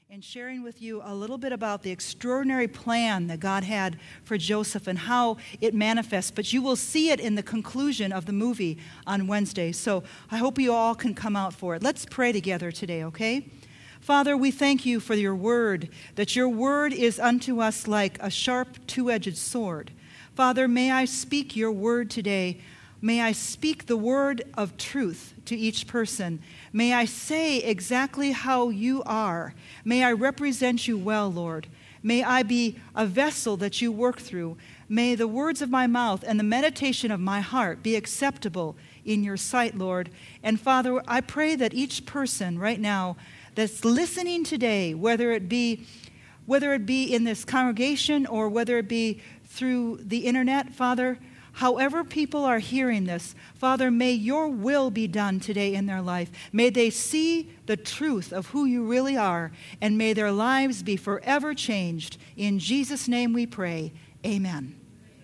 and sharing with you a little bit about the extraordinary plan that God had for Joseph and how it manifests. But you will see it in the conclusion of the movie on Wednesday. So I hope you all can come out for it. Let's pray together today, okay? Father, we thank you for your word, that your word is unto us like a sharp two-edged sword. Father, may I speak your word today. May I speak the word of truth to each person. May I say exactly how you are. May I represent you well, Lord. May I be a vessel that you work through. May the words of my mouth and the meditation of my heart be acceptable in your sight, Lord. And Father, I pray that each person right now that's listening today, whether it be in this congregation or whether it be through the internet, Father, however people are hearing this, Father, may your will be done today in their life. May they see the truth of who you really are, and may their lives be forever changed. In Jesus' name we pray. Amen.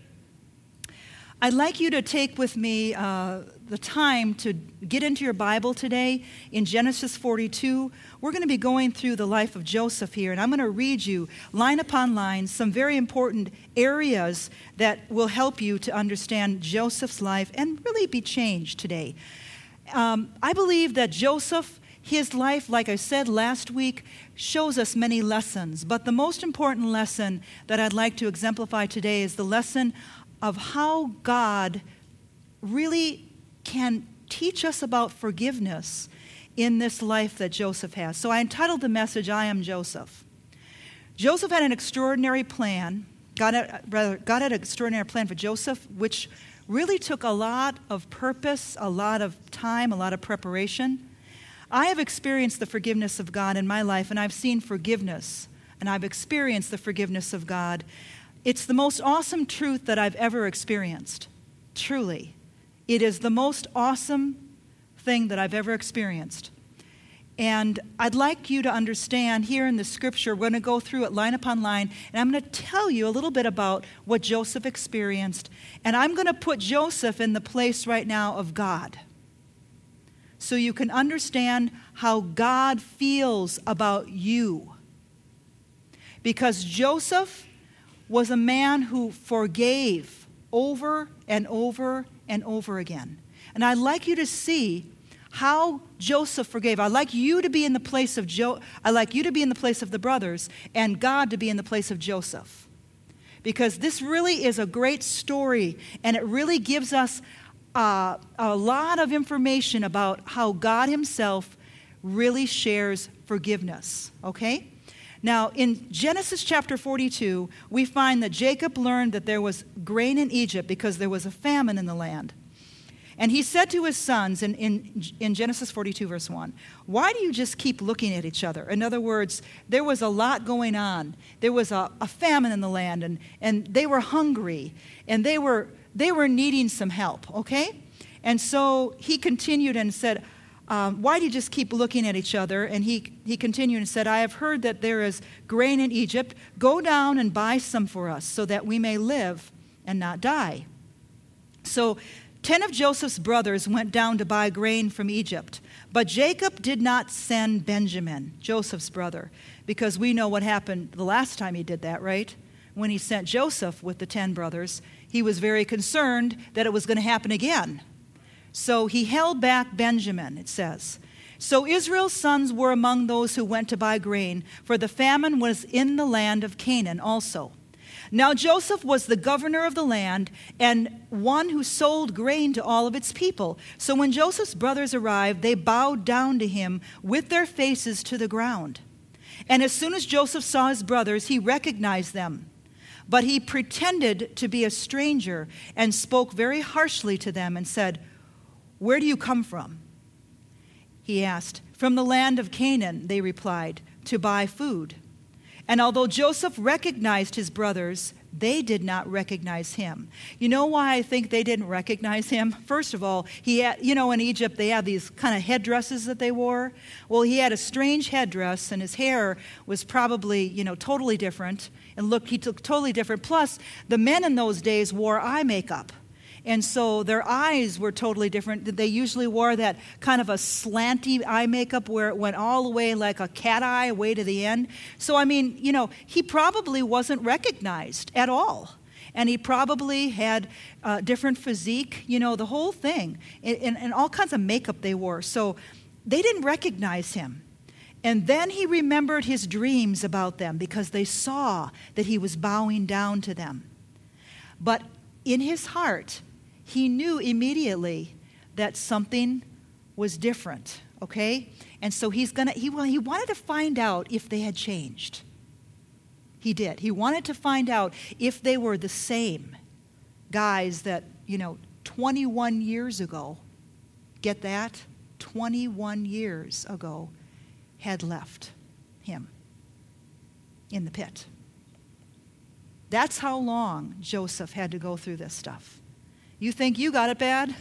I'd like you to take with me the time to get into your Bible today in Genesis 42. We're going to be going through the life of Joseph here, and I'm going to read you line upon line some very important areas that will help you to understand Joseph's life and really be changed today. I believe that Joseph, his life, like I said last week, shows us many lessons, but the most important lesson that I'd like to exemplify today is the lesson of how God really can teach us about forgiveness in this life that Joseph has. So I entitled the message, I Am Joseph. Joseph had an extraordinary plan. God had an extraordinary plan for Joseph, which really took a lot of purpose, a lot of time, a lot of preparation. I have experienced the forgiveness of God in my life, and I've seen forgiveness, and I've experienced the forgiveness of God. It's the most awesome truth that I've ever experienced, truly. It is the most awesome thing that I've ever experienced. And I'd like you to understand here in the scripture, we're going to go through it line upon line, and I'm going to tell you a little bit about what Joseph experienced. And I'm going to put Joseph in the place right now of God, so you can understand how God feels about you. Because Joseph was a man who forgave over and over and over again. And I'd like you to see how Joseph forgave. I'd like you to be in the place of I'd like you to be in the place of the brothers, and God to be in the place of Joseph. Because this really is a great story, and it really gives us a lot of information about how God himself really shares forgiveness. Okay? Now, in Genesis chapter 42, we find that Jacob learned that there was grain in Egypt because there was a famine in the land. And he said to his sons in Genesis 42, verse 1, why do you just keep looking at each other? In other words, there was a lot going on. There was a famine in the land, and they were hungry, and they were needing some help, okay? And so he continued and said, why do you just keep looking at each other? And he continued and said, I have heard that there is grain in Egypt. Go down and buy some for us so that we may live and not die. So 10 of Joseph's brothers went down to buy grain from Egypt. But Jacob did not send Benjamin, Joseph's brother, because we know what happened the last time he did that, right? When he sent Joseph with the 10 brothers, he was very concerned that it was going to happen again. So he held back Benjamin, it says. So Israel's sons were among those who went to buy grain, for the famine was in the land of Canaan also. Now Joseph was the governor of the land and one who sold grain to all of its people. So when Joseph's brothers arrived, they bowed down to him with their faces to the ground. And as soon as Joseph saw his brothers, he recognized them. But he pretended to be a stranger and spoke very harshly to them and said, where do you come from? He asked. From the land of Canaan, they replied, to buy food. And although Joseph recognized his brothers, they did not recognize him. You know why I think they didn't recognize him? First of all, he had, in Egypt they had these kind of headdresses that they wore. Well, he had a strange headdress, and his hair was probably, totally different. And he looked totally different. Plus, the men in those days wore eye makeup. And so their eyes were totally different. They usually wore that kind of a slanty eye makeup where it went all the way like a cat eye way to the end. So, I mean, he probably wasn't recognized at all. And he probably had different physique, the whole thing, and all kinds of makeup they wore. So they didn't recognize him. And then he remembered his dreams about them because they saw that he was bowing down to them. But in his heart, he knew immediately that something was different, okay? And so he wanted to find out if they had changed. He did. He wanted to find out if they were the same guys that, 21 years ago, get that? 21 years ago, had left him in the pit. That's how long Joseph had to go through this stuff. You think you got it bad?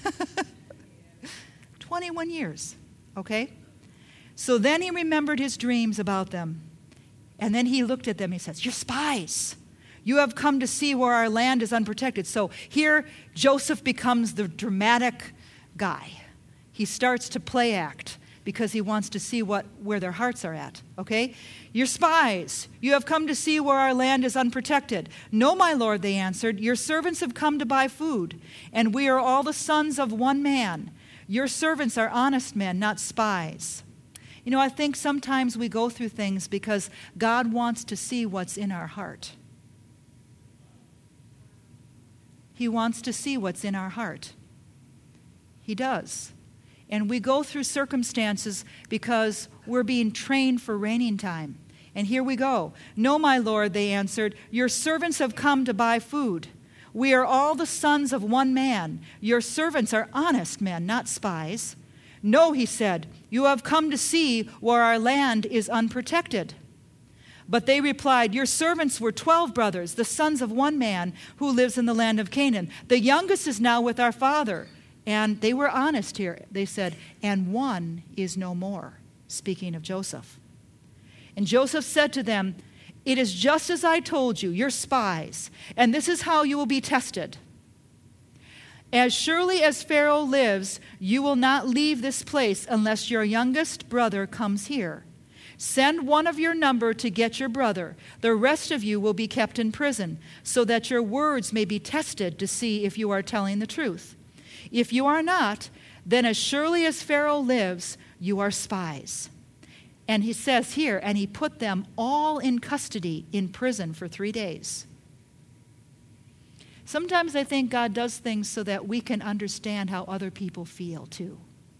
21 years, okay? So then he remembered his dreams about them. And then he looked at them, he says, "You're spies. You have come to see where our land is unprotected." So here Joseph becomes the dramatic guy. He starts to play act because he wants to see where their hearts are at, okay? "You're spies. You have come to see where our land is unprotected." "No, my lord," they answered. "Your servants have come to buy food, and we are all the sons of one man. Your servants are honest men, not spies." I think sometimes we go through things because God wants to see what's in our heart. He wants to see what's in our heart. He does. And we go through circumstances because we're being trained for reigning time. And here we go. "No, my lord," they answered. "Your servants have come to buy food. We are all the sons of one man. Your servants are honest men, not spies." "No," he said, "you have come to see where our land is unprotected." But they replied, "Your servants were 12 brothers, the sons of one man who lives in the land of Canaan. The youngest is now with our father." And they were honest here. They said, "And one is no more," speaking of Joseph. And Joseph said to them, "It is just as I told you, you're spies, and this is how you will be tested. As surely as Pharaoh lives, you will not leave this place unless your youngest brother comes here. Send one of your number to get your brother. The rest of you will be kept in prison, so that your words may be tested to see if you are telling the truth. If you are not, then as surely as Pharaoh lives, you are spies." And he says here, and he put them all in custody in prison for 3 days. Sometimes I think God does things so that we can understand how other people feel too.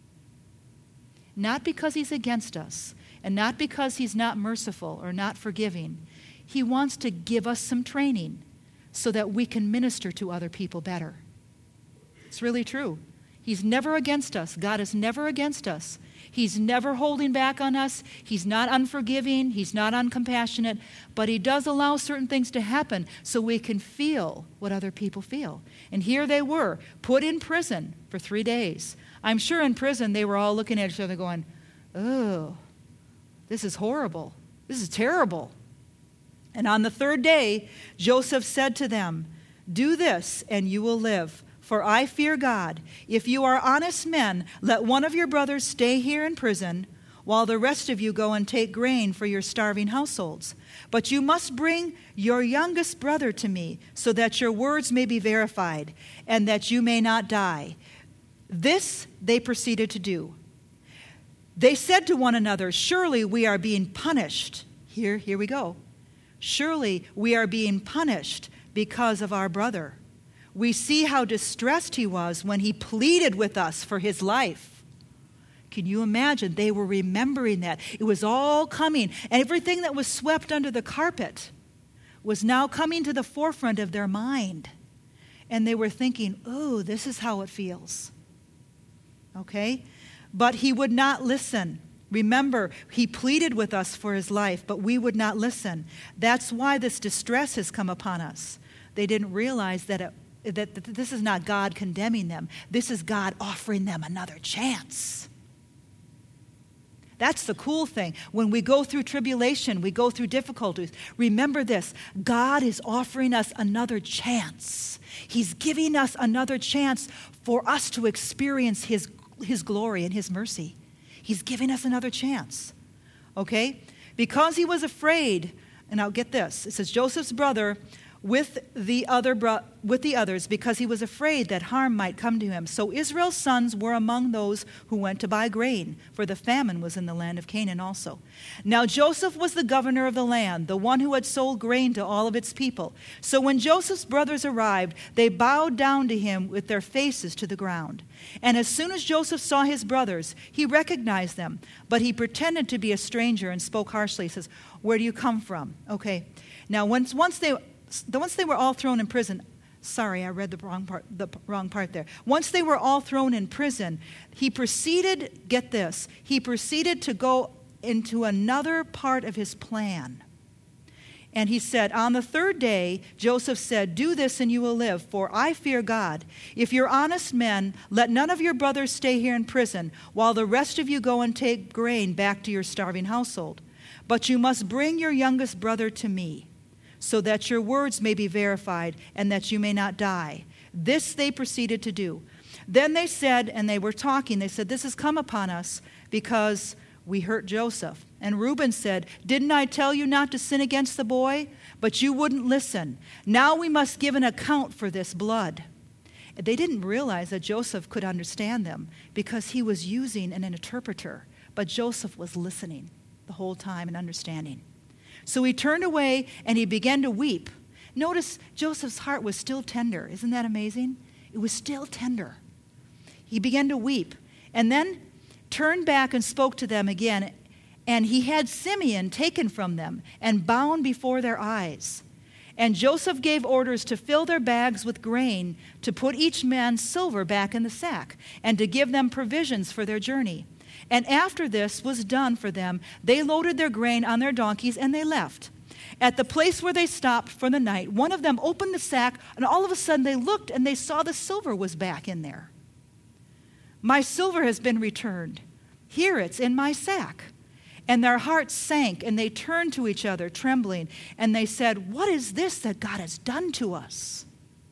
Not because he's against us, and not because he's not merciful or not forgiving. He wants to give us some training so that we can minister to other people better. It's really true. He's never against us. God is never against us. He's never holding back on us. He's not unforgiving. He's not uncompassionate. But he does allow certain things to happen so we can feel what other people feel. And here they were, put in prison for 3 days. I'm sure in prison they were all looking at each other going, "Oh, this is horrible. This is terrible." And on the 3rd day, Joseph said to them, "Do this and you will live. For I fear God. If you are honest men, let one of your brothers stay here in prison, while the rest of you go and take grain for your starving households. But you must bring your youngest brother to me, so that your words may be verified, and that you may not die." This they proceeded to do. They said to one another, "Surely we are being punished." Here we go. "Surely we are being punished because of our brother. We see how distressed he was when he pleaded with us for his life." Can you imagine? They were remembering that. It was all coming, and everything that was swept under the carpet was now coming to the forefront of their mind. And they were thinking, "Oh, this is how it feels." Okay? But he would not listen. Remember, he pleaded with us for his life, but we would not listen. That's why this distress has come upon us. They didn't realize that this is not God condemning them. This is God offering them another chance. That's the cool thing. When we go through tribulation, we go through difficulties, remember this: God is offering us another chance. He's giving us another chance for us to experience His glory and His mercy. He's giving us another chance. Okay? Because he was afraid, and now get this, it says Joseph's brother with the others, because he was afraid that harm might come to him. So Israel's sons were among those who went to buy grain, for the famine was in the land of Canaan also. Now Joseph was the governor of the land, the one who had sold grain to all of its people. So when Joseph's brothers arrived, they bowed down to him with their faces to the ground. And as soon as Joseph saw his brothers, he recognized them, but he pretended to be a stranger and spoke harshly. He says, "Where do you come from?" Okay. Now once they were all thrown in prison, sorry, I read the wrong part there. Once they were all thrown in prison, he proceeded, get this, he proceeded to go into another part of his plan. And he said, on the third day, Joseph said, "Do this and you will live, for I fear God. If you're honest men, let none of your brothers stay here in prison, while the rest of you go and take grain back to your starving household. But you must bring your youngest brother to me, so that your words may be verified and that you may not die." This they proceeded to do. Then they said, and they were talking, they said, "This has come upon us because we hurt Joseph." And Reuben said, "Didn't I tell you not to sin against the boy? But you wouldn't listen. Now we must give an account for this blood." They didn't realize that Joseph could understand them because he was using an interpreter. But Joseph was listening the whole time and understanding. So he turned away and he began to weep. Notice Joseph's heart was still tender. Isn't that amazing? It was still tender. He began to weep and then turned back and spoke to them again. And he had Simeon taken from them and bound before their eyes. And Joseph gave orders to fill their bags with grain, to put each man's silver back in the sack, and to give them provisions for their journey. And after this was done for them, they loaded their grain on their donkeys and they left. At the place where they stopped for the night, one of them opened the sack, and all of a sudden they looked and they saw the silver was back in there. "My silver has been returned. Here it's in my sack." And their hearts sank, and they turned to each other, trembling, and they said, "What is this that God has done to us?"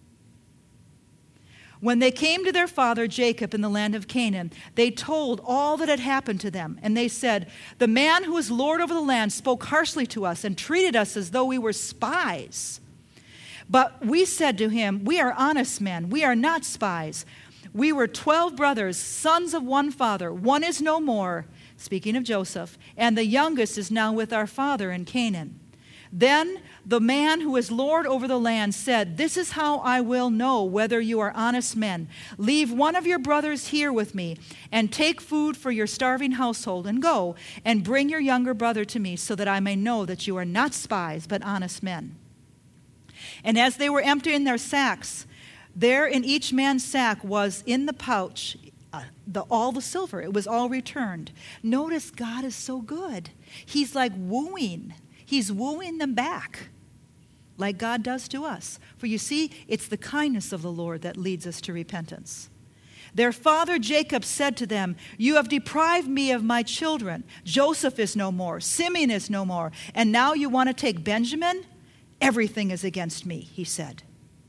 When they came to their father Jacob in the land of Canaan, they told all that had happened to them. And they said, "The man who is Lord over the land spoke harshly to us and treated us as though we were spies. But we said to him, 'We are honest men. We are not spies. We were 12 brothers, sons of one father. One is no more,'" speaking of Joseph, "and the youngest is now with our father in Canaan." Then the man who is Lord over the land said, "This is how I will know whether you are honest men. Leave one of your brothers here with me, and take food for your starving household, and go and bring your younger brother to me, so that I may know that you are not spies, but honest men." And as they were emptying their sacks, there in each man's sack was in the pouch all the silver. It was all returned. Notice God is so good. He's like wooing. He's wooing them back like God does to us. For you see, it's the kindness of the Lord that leads us to repentance. Their father Jacob said to them, "You have deprived me of my children. Joseph is no more. Simeon is no more. And now you want to take Benjamin? Everything is against me," he said.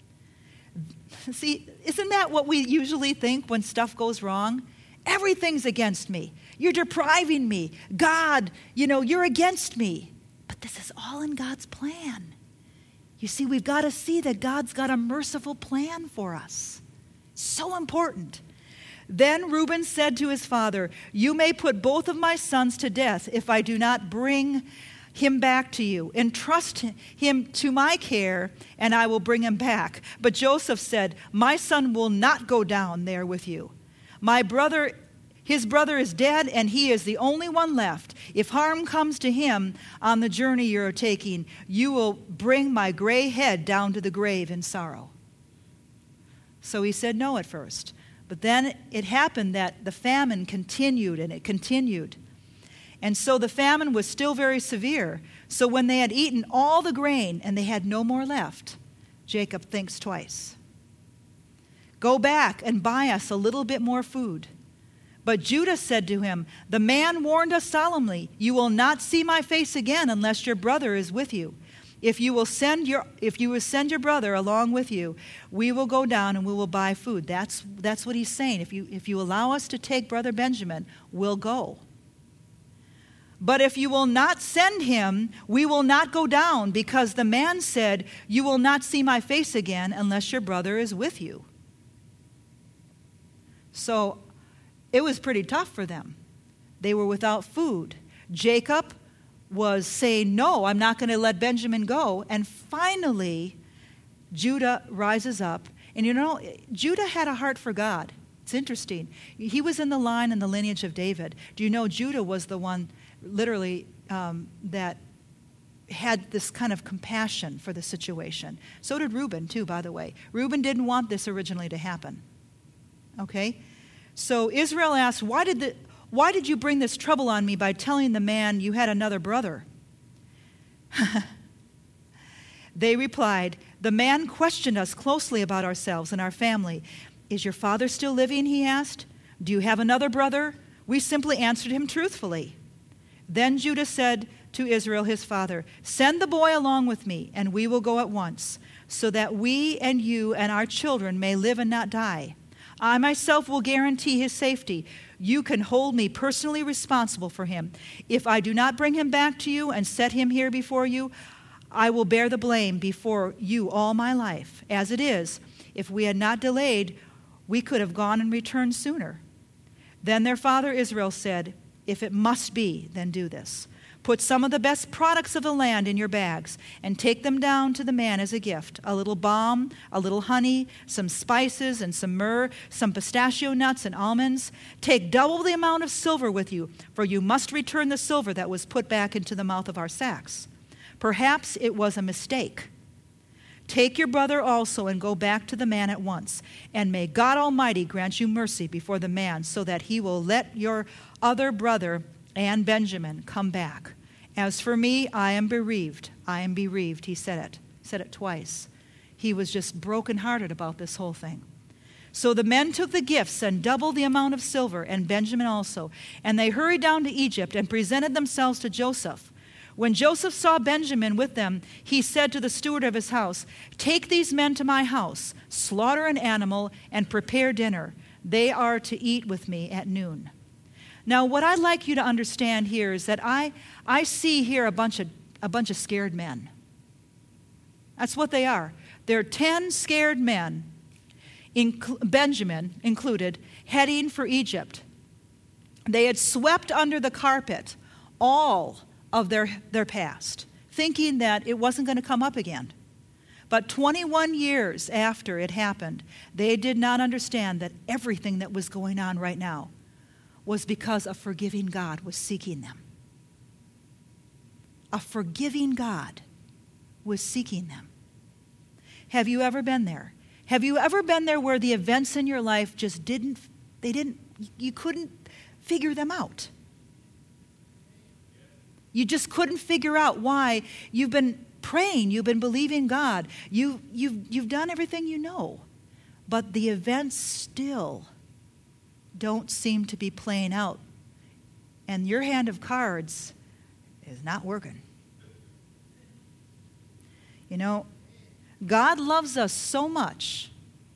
See, isn't that what we usually think when stuff goes wrong? Everything's against me. You're depriving me. God, you're against me. But this is all in God's plan. You see, we've got to see that God's got a merciful plan for us. So important. Then Reuben said to his father, "You may put both of my sons to death if I do not bring him back to you. Entrust him to my care, and I will bring him back." But Joseph said, "My son will not go down there with you. His brother is dead, and he is the only one left. If harm comes to him on the journey you are taking, you will bring my gray head down to the grave in sorrow." So he said no at first. But then it happened that the famine continued, and it continued. And so the famine was still very severe. So when they had eaten all the grain and they had no more left, Jacob thinks twice. "Go back and buy us a little bit more food." But Judah said to him, "The man warned us solemnly, 'You will not see my face again unless your brother is with you. If you will send your brother along with you, we will go down and we will buy food.'" That's what he's saying. If you allow us to take brother Benjamin, we'll go. "But if you will not send him, we will not go down, because the man said, 'You will not see my face again unless your brother is with you.'" So it was pretty tough for them. They were without food. Jacob was saying, "No, I'm not going to let Benjamin go." And finally, Judah rises up. And you know, Judah had a heart for God. It's interesting. He was in the line and the lineage of David. Do you know Judah was the one literally that had this kind of compassion for the situation? So did Reuben too, by the way. Reuben didn't want this originally to happen. Okay? So Israel asked, why did you bring this trouble on me by telling the man you had another brother?" They replied, "The man questioned us closely about ourselves and our family. 'Is your father still living?' he asked. 'Do you have another brother?' We simply answered him truthfully. Then Judah said to Israel his father, 'Send the boy along with me, and we will go at once, so that we and you and our children may live and not die. I myself will guarantee his safety. You can hold me personally responsible for him. If I do not bring him back to you and set him here before you, I will bear the blame before you all my life. As it is, if we had not delayed, we could have gone and returned sooner.' Then their father Israel said, 'If it must be, then do this. Put some of the best products of the land in your bags and take them down to the man as a gift: a little balm, a little honey, some spices and some myrrh, some pistachio nuts and almonds. Take double the amount of silver with you, for you must return the silver that was put back into the mouth of our sacks. Perhaps it was a mistake. Take your brother also and go back to the man at once. And may God Almighty grant you mercy before the man, so that he will let your other brother and Benjamin come back. As for me, I am bereaved. I am bereaved." He said it twice. He was just brokenhearted about this whole thing. So the men took the gifts and doubled the amount of silver, and Benjamin also. And they hurried down to Egypt and presented themselves to Joseph. When Joseph saw Benjamin with them, he said to the steward of his house, "Take these men to my house, slaughter an animal, and prepare dinner. They are to eat with me at noon." Now, what I'd like you to understand here is that I see here a bunch of scared men. That's what they are. They're 10 scared men, Benjamin included, heading for Egypt. They had swept under the carpet all of their past, thinking that it wasn't going to come up again. But 21 years after it happened, they did not understand that everything that was going on right now was because a forgiving God was seeking them. A forgiving God was seeking them. Have you ever been there? Have you ever been there where the events in your life just you couldn't figure them out? You just couldn't figure out why. You've been praying, you've been believing God, you've done everything you know, but the events still don't seem to be playing out, and your hand of cards is not working. You know, God loves us so much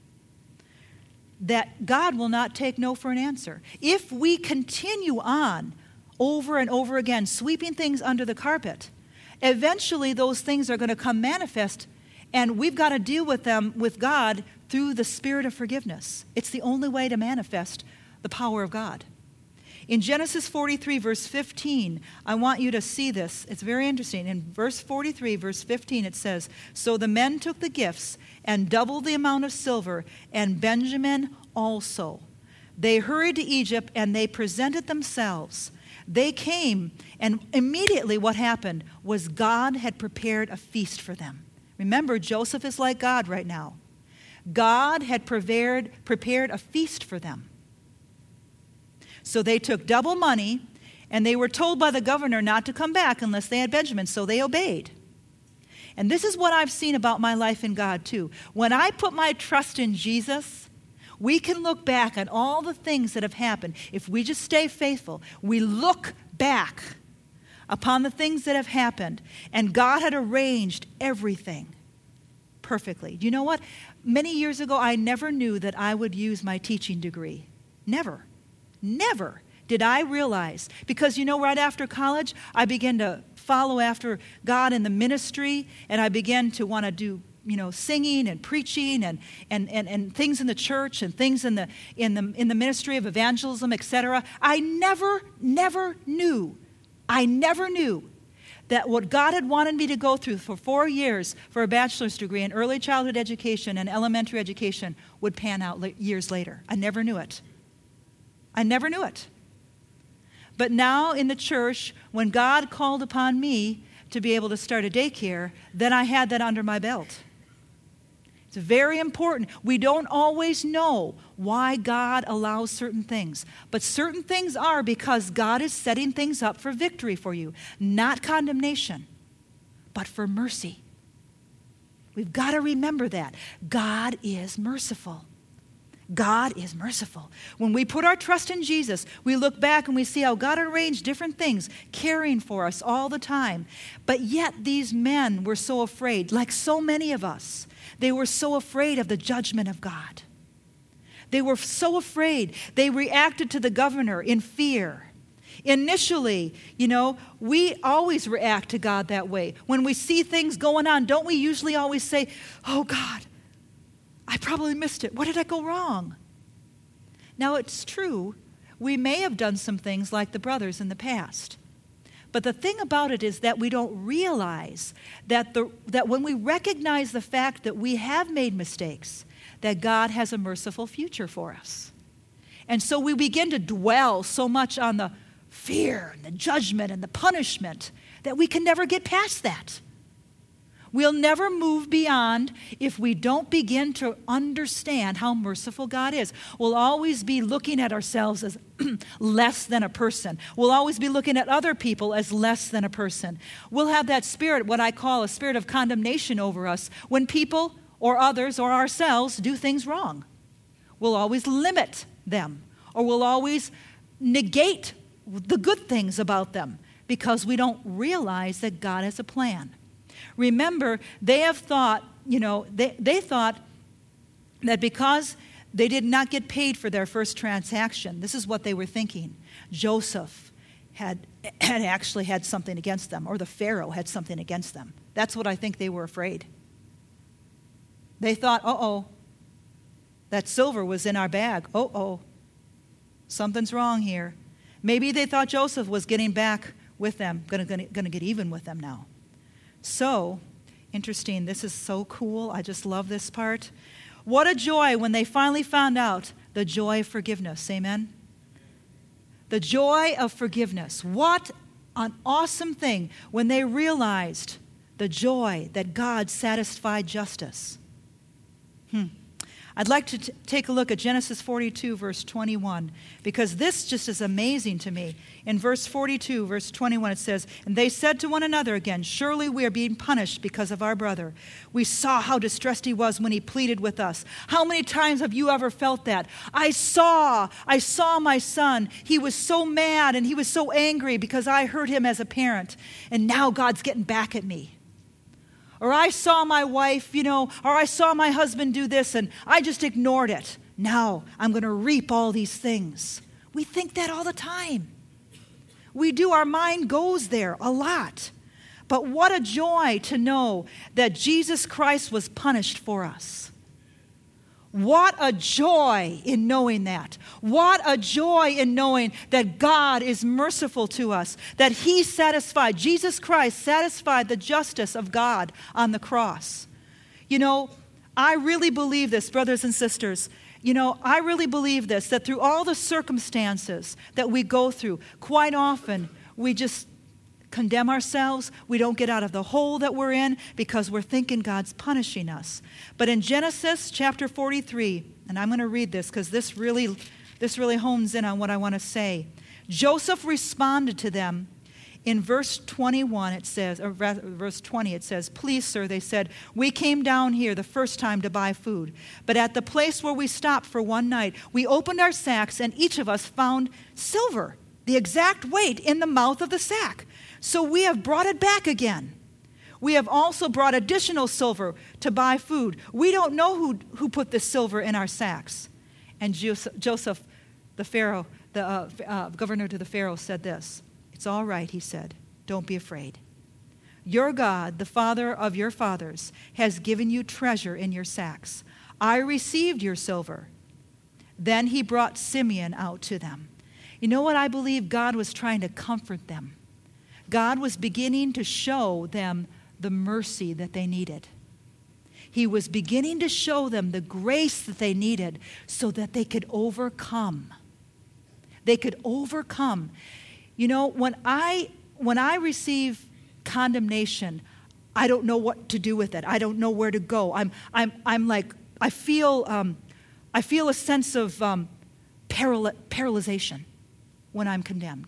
that God will not take no for an answer. If we continue on over and over again, sweeping things under the carpet, eventually those things are going to come manifest, and we've got to deal with them with God through the spirit of forgiveness. It's the only way to manifest the power of God. In Genesis 43, verse 15, I want you to see this. It's very interesting. In verse 43, verse 15, it says, "So the men took the gifts and doubled the amount of silver, and Benjamin also. They hurried to Egypt, and they presented themselves. They came, and immediately what happened was God had prepared a feast for them." Remember, Joseph is like God right now. God had prepared a feast for them. So they took double money, and they were told by the governor not to come back unless they had Benjamin, so they obeyed. And this is what I've seen about my life in God too. When I put my trust in Jesus, We can look back on all the things that have happened. If we just stay faithful, we look back upon the things that have happened, and God had arranged everything perfectly. You know what? Many years ago, I never knew that I would use my teaching degree. Never did I realize. Because, right after college, I began to follow after God in the ministry, and I began to want to do singing and preaching and things in the church and things in the ministry of evangelism, etc. I never knew that what God had wanted me to go through for 4 years for a bachelor's degree in early childhood education and elementary education would pan out years later. I never knew it. But now in the church, when God called upon me to be able to start a daycare, then I had that under my belt. It's very important. We don't always know why God allows certain things. But certain things are because God is setting things up for victory for you. Not condemnation, but for mercy. We've got to remember that. God is merciful. God is merciful. When we put our trust in Jesus, we look back and we see how God arranged different things, caring for us all the time. But yet these men were so afraid, like so many of us. They were so afraid of the judgment of God. They were so afraid. They reacted to the governor in fear. Initially, we always react to God that way. When we see things going on, don't we usually always say, "Oh God, I probably missed it. What did I go wrong?" Now, it's true, we may have done some things like the brothers in the past. But the thing about it is that we don't realize that when we recognize the fact that we have made mistakes, that God has a merciful future for us. And so we begin to dwell so much on the fear and the judgment and the punishment that we can never get past that. We'll never move beyond if we don't begin to understand how merciful God is. We'll always be looking at ourselves as less than a person. We'll always be looking at other people as less than a person. We'll have that spirit, what I call a spirit of condemnation over us, when people or others or ourselves do things wrong. We'll always limit them, or we'll always negate the good things about them because we don't realize that God has a plan. Remember, they have thought, they thought that because they did not get paid for their first transaction, this is what they were thinking. Joseph had actually had something against them, or the Pharaoh had something against them. That's what I think they were afraid. They thought, that silver was in our bag. Something's wrong here. Maybe they thought Joseph was getting back with them, going to get even with them now. So, interesting, this is so cool. I just love this part. What a joy when they finally found out the joy of forgiveness. Amen? The joy of forgiveness. What an awesome thing when they realized the joy that God satisfied justice. I'd like to take a look at Genesis 42, verse 21, because this just is amazing to me. In verse 42, verse 21, it says, "And they said to one another again, 'Surely we are being punished because of our brother. We saw how distressed he was when he pleaded with us.'" How many times have you ever felt that? I saw my son. He was so mad and he was so angry because I hurt him as a parent. And now God's getting back at me. Or I saw my wife, or I saw my husband do this and I just ignored it. Now I'm going to reap all these things. We think that all the time. We do. Our mind goes there a lot. But what a joy to know that Jesus Christ was punished for us. What a joy in knowing that. What a joy in knowing that God is merciful to us, that Jesus Christ satisfied the justice of God on the cross. I really believe this, brothers and sisters. I really believe this, that through all the circumstances that we go through, quite often we just condemn ourselves. We don't get out of the hole that we're in because we're thinking God's punishing us. But in Genesis chapter 43, and I'm going to read this because this really hones in on what I want to say. Joseph responded to them, In verse 21, it says, or verse 20, it says, "Please, sir," they said, "we came down here the first time to buy food. But at the place where we stopped for one night, we opened our sacks, and each of us found silver, the exact weight, in the mouth of the sack. So we have brought it back again. We have also brought additional silver to buy food. We don't know who put this silver in our sacks." And Joseph, the Pharaoh, the governor to the Pharaoh, said this. "It's all right," he said. "Don't be afraid. Your God, the Father of your fathers, has given you treasure in your sacks. I received your silver." Then he brought Simeon out to them. You know what? I believe God was trying to comfort them. God was beginning to show them the mercy that they needed. He was beginning to show them the grace that they needed so that they could overcome. They could overcome. You know, when I receive condemnation, I don't know what to do with it. I don't know where to go. I'm like, I feel a sense of paralyzation when I'm condemned.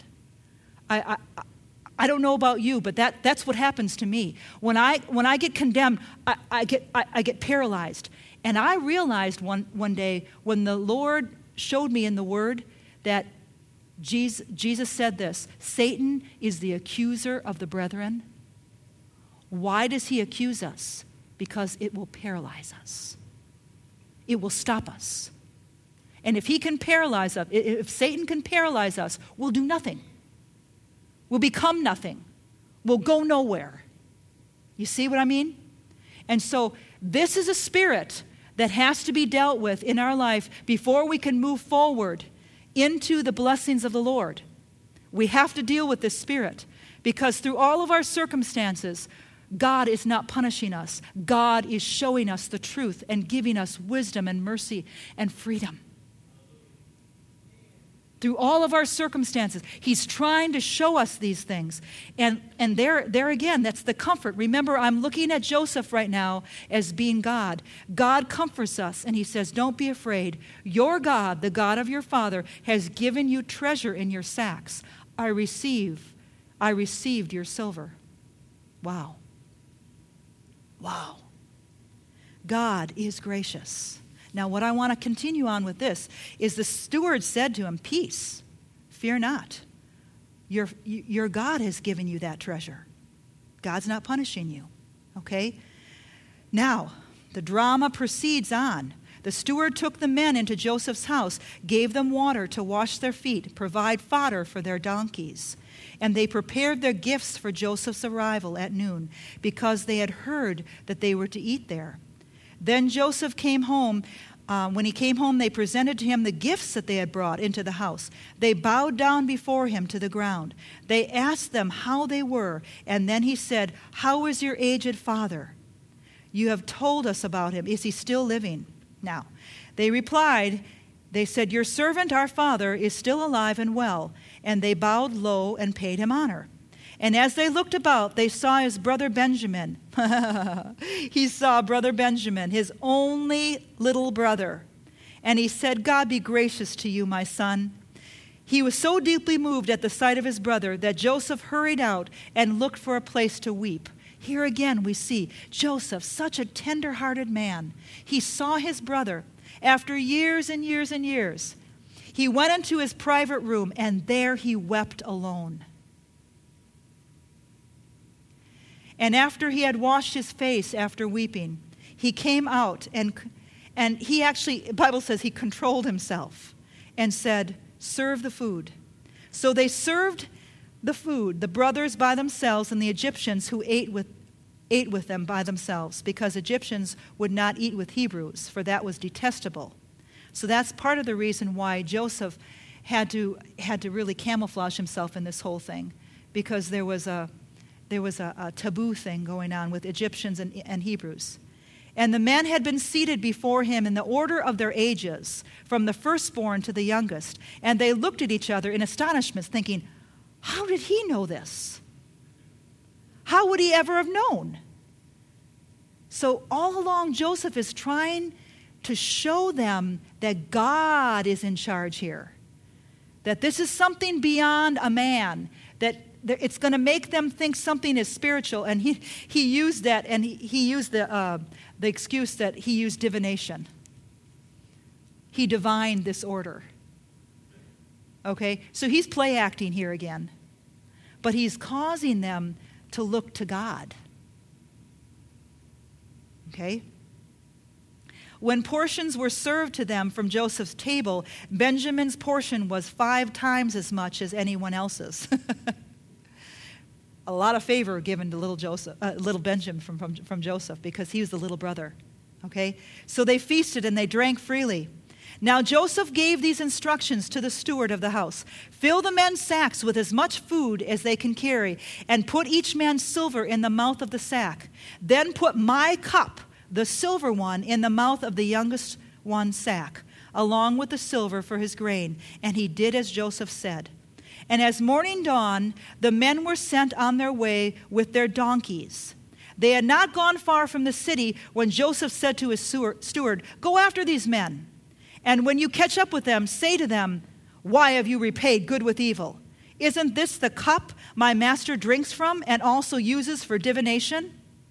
I don't know about you, but that's what happens to me. When I get condemned, I get paralyzed. And I realized one day when the Lord showed me in the Word that Jesus said this: Satan is the accuser of the brethren. Why does he accuse us? Because it will paralyze us. It will stop us. And if he can paralyze us, if Satan can paralyze us, we'll do nothing. We'll become nothing. We'll go nowhere. You see what I mean? And so this is a spirit that has to be dealt with in our life before we can move forward into the blessings of the Lord. We have to deal with this spirit because through all of our circumstances, God is not punishing us. God is showing us the truth and giving us wisdom and mercy and freedom. Through all of our circumstances, he's trying to show us these things. And there again, that's the comfort. Remember, I'm looking at Joseph right now as being God. God comforts us, and he says, don't be afraid. Your God, the God of your father, has given you treasure in your sacks. I received your silver. Wow. Wow. God is gracious. Now, what I want to continue on with this is the steward said to him, peace, fear not. Your God has given you that treasure. God's not punishing you, okay? Now, the drama proceeds on. The steward took the men into Joseph's house, gave them water to wash their feet, provide fodder for their donkeys. And they prepared their gifts for Joseph's arrival at noon, because they had heard that they were to eat there. Then Joseph came home. When he came home, they presented to him the gifts that they had brought into the house. They bowed down before him to the ground. They asked them how they were, and then he said, "How is your aged father? You have told us about him. Is he still living?" Now, they replied, they said, "Your servant, our father, is still alive and well." And they bowed low and paid him honor. And as they looked about, they saw his brother Benjamin. He saw brother Benjamin, his only little brother. And he said, "God be gracious to you, my son." He was so deeply moved at the sight of his brother that Joseph hurried out and looked for a place to weep. Here again we see Joseph, such a tender-hearted man. He saw his brother after years and years and years. He went into his private room, and there he wept alone. And after he had washed his face after weeping, he came out and he actually, the Bible says he controlled himself and said, "Serve the food." So they served the food, the brothers by themselves and the Egyptians who ate with them by themselves, because Egyptians would not eat with Hebrews, for that was detestable. So that's part of the reason why Joseph had to really camouflage himself in this whole thing, because there was a taboo thing going on with Egyptians and Hebrews. And the men had been seated before him in the order of their ages, from the firstborn to the youngest. And they looked at each other in astonishment, thinking, how did he know this? How would he ever have known? So all along, Joseph is trying to show them that God is in charge here, that this is something beyond a man, it's going to make them think something is spiritual. And he used that, and he used the excuse that he used divination. He divined this order. Okay? So he's play acting here again. But he's causing them to look to God. Okay? When portions were served to them from Joseph's table, Benjamin's portion was 5 times as much as anyone else's. A lot of favor given to little Benjamin from Joseph, because he was the little brother. Okay? So they feasted and they drank freely. Now Joseph gave these instructions to the steward of the house. Fill the men's sacks with as much food as they can carry, and put each man's silver in the mouth of the sack. Then put my cup, the silver one, in the mouth of the youngest one's sack, along with the silver for his grain. And he did as Joseph said. And as morning dawned, the men were sent on their way with their donkeys. They had not gone far from the city when Joseph said to his steward, "Go after these men. And when you catch up with them, say to them, 'Why have you repaid good with evil? Isn't this the cup my master drinks from and also uses for divination?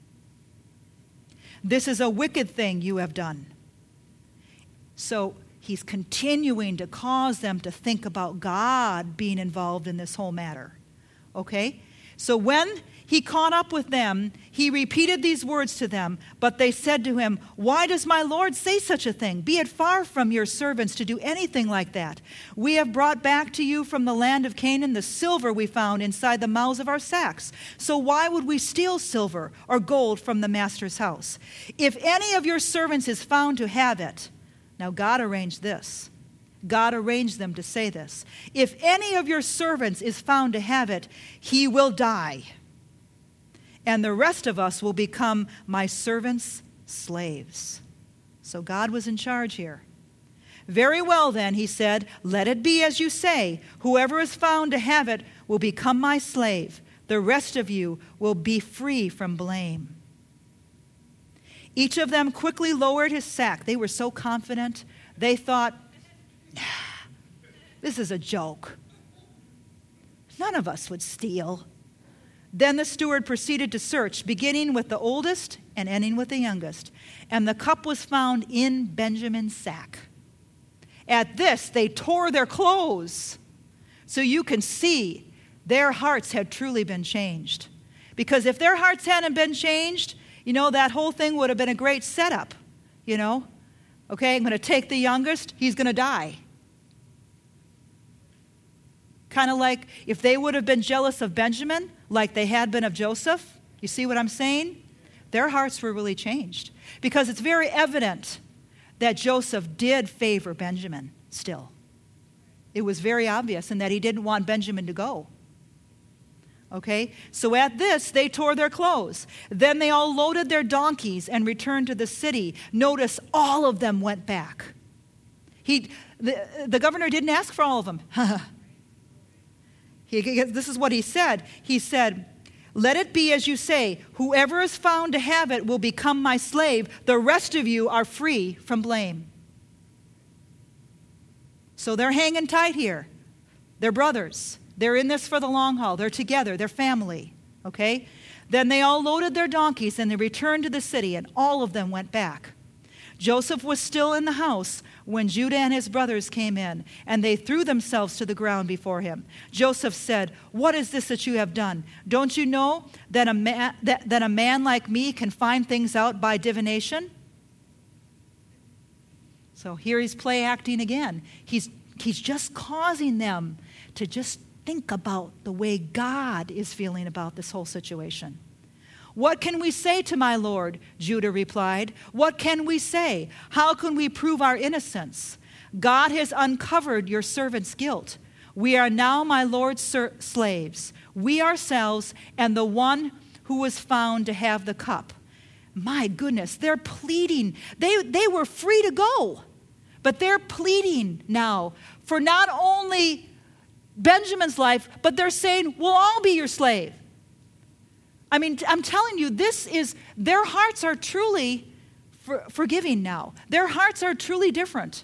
This is a wicked thing you have done.'" So he's continuing to cause them to think about God being involved in this whole matter. Okay? So when he caught up with them, he repeated these words to them, but they said to him, "Why does my Lord say such a thing? Be it far from your servants to do anything like that. We have brought back to you from the land of Canaan the silver we found inside the mouths of our sacks. So why would we steal silver or gold from the master's house? If any of your servants is found to have it," now God arranged this. God arranged them to say this. "If any of your servants is found to have it, he will die. And the rest of us will become my servants' slaves." So God was in charge here. "Very well then," he said, "let it be as you say. Whoever is found to have it will become my slave. The rest of you will be free from blame." Each of them quickly lowered his sack. They were so confident. They thought, "This is a joke. None of us would steal." Then the steward proceeded to search, beginning with the oldest and ending with the youngest. And the cup was found in Benjamin's sack. At this, they tore their clothes. So you can see their hearts had truly been changed. Because if their hearts hadn't been changed, that whole thing would have been a great setup. Okay, I'm going to take the youngest, he's going to die. Kind of like if they would have been jealous of Benjamin, like they had been of Joseph. You see what I'm saying? Their hearts were really changed. Because it's very evident that Joseph did favor Benjamin still. It was very obvious, and that he didn't want Benjamin to go. Okay? So at this, they tore their clothes. Then they all loaded their donkeys and returned to the city. Notice all of them went back. The governor didn't ask for all of them. This is what he said. He said, "Let it be as you say. Whoever is found to have it will become my slave. The rest of you are free from blame." So they're hanging tight here. They're brothers. They're in this for the long haul. They're together. They're family. Okay? Then they all loaded their donkeys and they returned to the city, and all of them went back. Joseph was still in the house when Judah and his brothers came in, and they threw themselves to the ground before him. Joseph said, "What is this that you have done? Don't you know that a man like me can find things out by divination?" So here he's play acting again. He's just causing them to just think about the way God is feeling about this whole situation. "What can we say to my lord?" Judah replied. "What can we say? How can we prove our innocence? God has uncovered your servant's guilt. We are now my lord's slaves, we ourselves and the one who was found to have the cup." My goodness, they're pleading. They were free to go, but they're pleading now for not only Benjamin's life, but they're saying, "We'll all be your slave." I mean, I'm telling you, their hearts are truly forgiving now. Their hearts are truly different.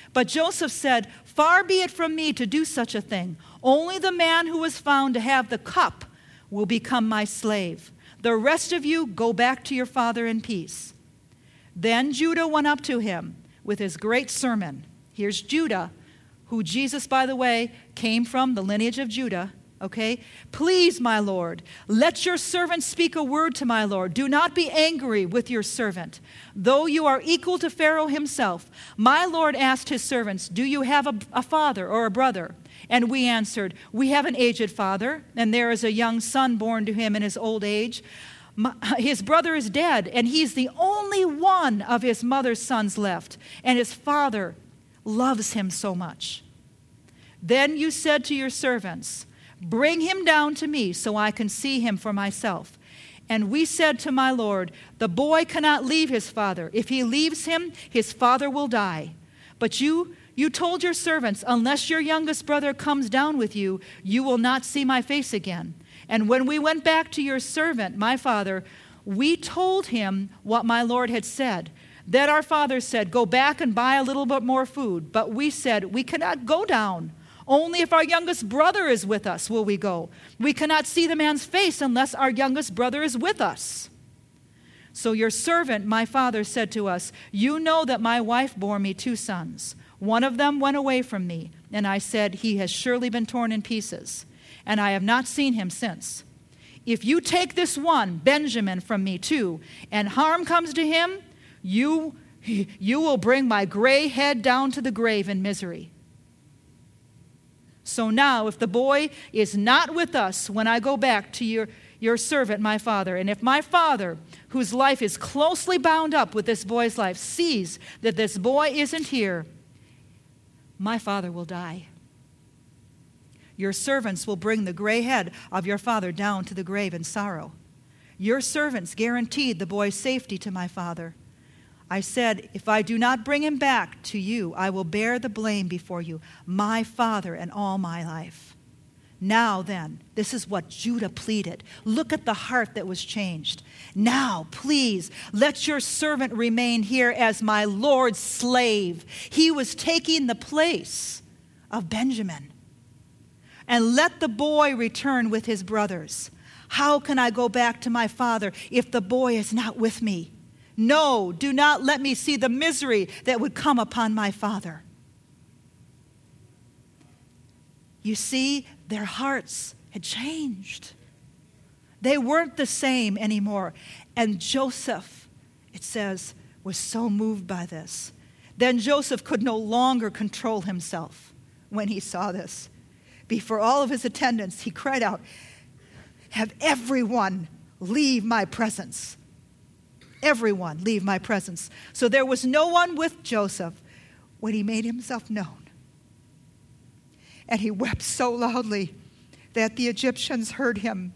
But Joseph said, "Far be it from me to do such a thing. Only the man who was found to have the cup will become my slave. The rest of you go back to your father in peace." Then Judah went up to him with his great sermon. Here's Judah, who Jesus, by the way, came from the lineage of Judah. Okay? "Please, my Lord, let your servant speak a word to my Lord. Do not be angry with your servant. Though you are equal to Pharaoh himself, my Lord asked his servants, 'Do you have a father or a brother?' And we answered, 'We have an aged father, and there is a young son born to him in his old age. His brother is dead, and he's the only one of his mother's sons left, and his father loves him so much.' Then you said to your servants, 'Bring him down to me so I can see him for myself.' And we said to my Lord, 'The boy cannot leave his father. If he leaves him, his father will die.' But you told your servants, 'Unless your youngest brother comes down with you, you will not see my face again.' And when we went back to your servant, my father, we told him what my Lord had said. Then our father said, 'Go back and buy a little bit more food.' But we said, 'We cannot go down. Only if our youngest brother is with us will we go. We cannot see the man's face unless our youngest brother is with us.' So your servant, my father, said to us, 'You know that my wife bore me 2 sons. One of them went away from me, and I said, he has surely been torn in pieces, and I have not seen him since. If you take this one, Benjamin, from me too, and harm comes to him, you will bring my gray head down to the grave in misery. So now, if the boy is not with us when I go back to your servant, my father, and if my father, whose life is closely bound up with this boy's life, sees that this boy isn't here, my father will die. Your servants will bring the gray head of your father down to the grave in sorrow. Your servants guaranteed the boy's safety to my father. I said, if I do not bring him back to you, I will bear the blame before you, my father, and all my life. Now then, this is what Judah pleaded. Look at the heart that was changed. Now, please, let your servant remain here as my Lord's slave. He was taking the place of Benjamin. And let the boy return with his brothers. How can I go back to my father if the boy is not with me? No, do not let me see the misery that would come upon my father." You see, their hearts had changed. They weren't the same anymore. And Joseph, it says, was so moved by this. Then Joseph could no longer control himself when he saw this. Before all of his attendants, he cried out, "Have everyone leave my presence. Everyone leave my presence." So there was no one with Joseph when he made himself known. And he wept so loudly that the Egyptians heard him.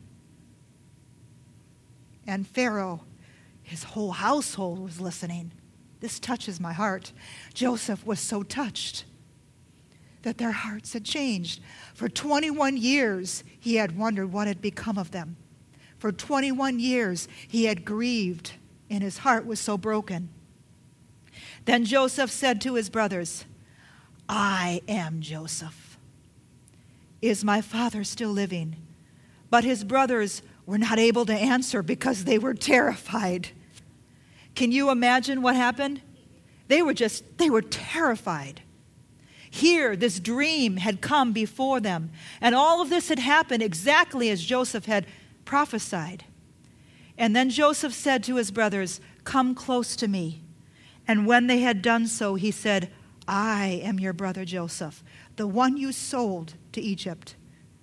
And Pharaoh, his whole household was listening. This touches my heart. Joseph was so touched that their hearts had changed. For 21 years, he had wondered what had become of them. For 21 years, he had grieved, and his heart was so broken. Then Joseph said to his brothers, "I am Joseph. Is my father still living?" But his brothers were not able to answer because they were terrified. Can you imagine what happened? They were terrified. Here, this dream had come before them, and all of this had happened exactly as Joseph had prophesied. And then Joseph said to his brothers, "Come close to me." And when they had done so, he said, "I am your brother Joseph, the one you sold to Egypt."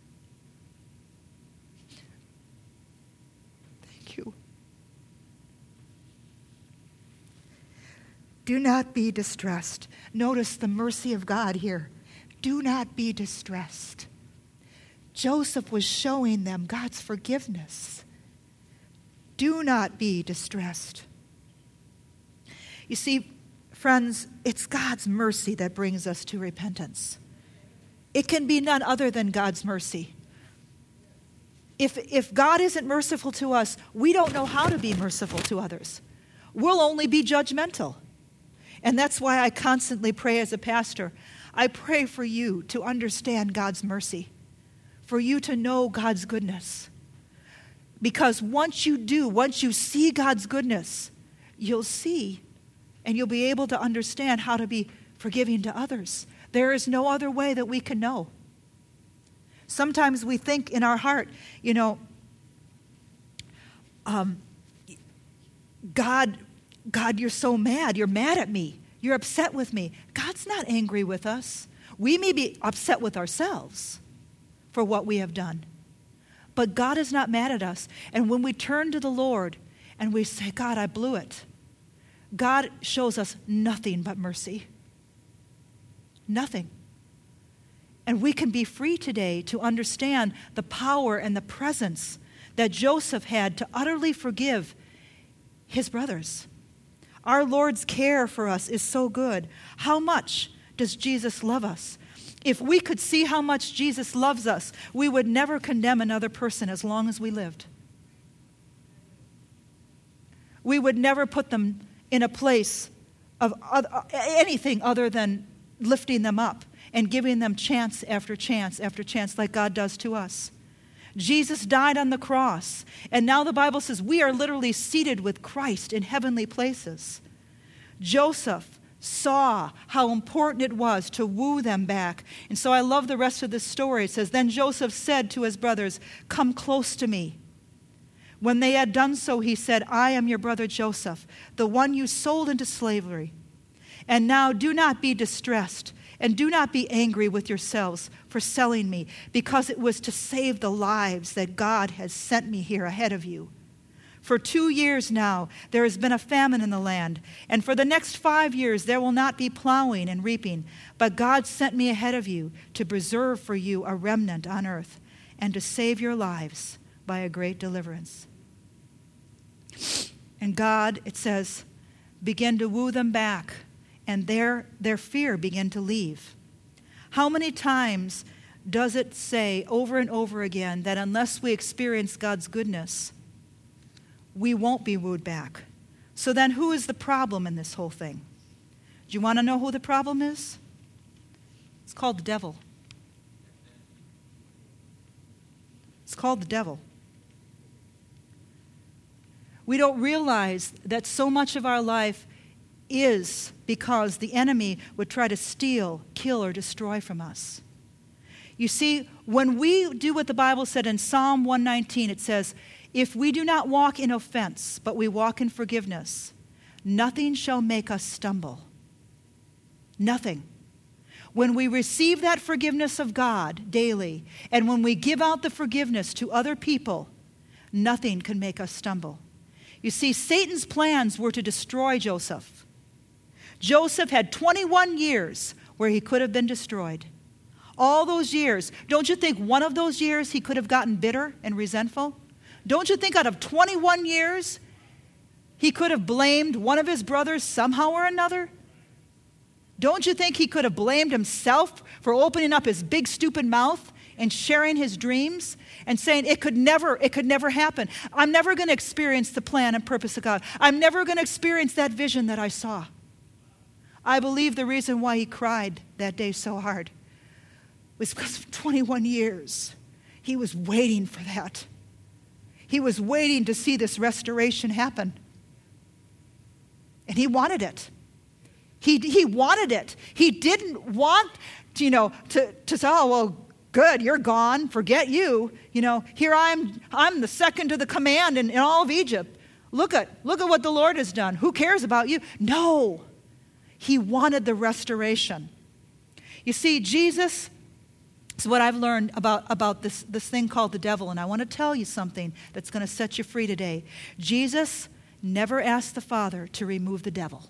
Thank you. Do not be distressed. Notice the mercy of God here. Do not be distressed. Joseph was showing them God's forgiveness. Do not be distressed. You see, friends, it's God's mercy that brings us to repentance. It can be none other than God's mercy. If God isn't merciful to us, we don't know how to be merciful to others. We'll only be judgmental. And that's why I constantly pray as a pastor. I pray for you to understand God's mercy, for you to know God's goodness. Because once you see God's goodness, you'll see and you'll be able to understand how to be forgiving to others. There is no other way that we can know. Sometimes we think in our heart, God, you're so mad. You're mad at me. You're upset with me. God's not angry with us. We may be upset with ourselves for what we have done. But God is not mad at us. And when we turn to the Lord and we say, God, I blew it, God shows us nothing but mercy. Nothing. And we can be free today to understand the power and the presence that Joseph had to utterly forgive his brothers. Our Lord's care for us is so good. How much does Jesus love us? If we could see how much Jesus loves us, we would never condemn another person as long as we lived. We would never put them in a place of anything other than lifting them up and giving them chance after chance after chance like God does to us. Jesus died on the cross, and now the Bible says we are literally seated with Christ in heavenly places. Joseph saw how important it was to woo them back. And so I love the rest of this story. It says, then Joseph said to his brothers, come close to me. When they had done so, he said, I am your brother Joseph, the one you sold into slavery. And now do not be distressed, and do not be angry with yourselves for selling me, because it was to save the lives that God has sent me here ahead of you. For 2 years now, there has been a famine in the land, and for the next 5 years there will not be plowing and reaping. But God sent me ahead of you to preserve for you a remnant on earth and to save your lives by a great deliverance. And God, it says, began to woo them back, and their fear began to leave. How many times does it say over and over again that unless we experience God's goodness, we won't be wooed back? So then who is the problem in this whole thing? Do you want to know who the problem is? It's called the devil. It's called the devil. We don't realize that so much of our life is because the enemy would try to steal, kill, or destroy from us. You see, when we do what the Bible said in Psalm 119, it says, if we do not walk in offense, but we walk in forgiveness, nothing shall make us stumble. Nothing. When we receive that forgiveness of God daily, and when we give out the forgiveness to other people, nothing can make us stumble. You see, Satan's plans were to destroy Joseph. Joseph had 21 years where he could have been destroyed. All those years, don't you think one of those years he could have gotten bitter and resentful? Don't you think out of 21 years, he could have blamed one of his brothers somehow or another? Don't you think he could have blamed himself for opening up his big stupid mouth and sharing his dreams and saying it could never happen. I'm never going to experience the plan and purpose of God. I'm never going to experience that vision that I saw. I believe the reason why he cried that day so hard was because of 21 years. He was waiting for that. He was waiting to see this restoration happen. And he wanted it. He wanted it. He didn't want, to say, oh, well, good, you're gone, forget you. Here I'm the second to the command in all of Egypt. Look at what the Lord has done. Who cares about you? No. He wanted the restoration. You see, Jesus is what I've learned about this thing called the devil, and I want to tell you something that's going to set you free today. Jesus never asked the Father to remove the devil.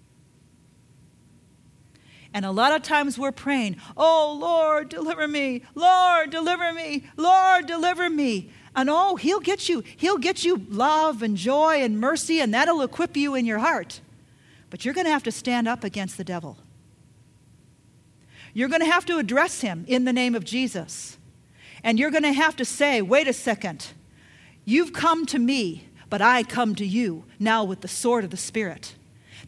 And a lot of times we're praying, oh, Lord, deliver me. Lord, deliver me. Lord, deliver me. And he'll get you. He'll get you love and joy and mercy, and that'll equip you in your heart. But you're going to have to stand up against the devil. You're going to have to address him in the name of Jesus. And you're going to have to say, wait a second. You've come to me, but I come to you now with the sword of the Spirit.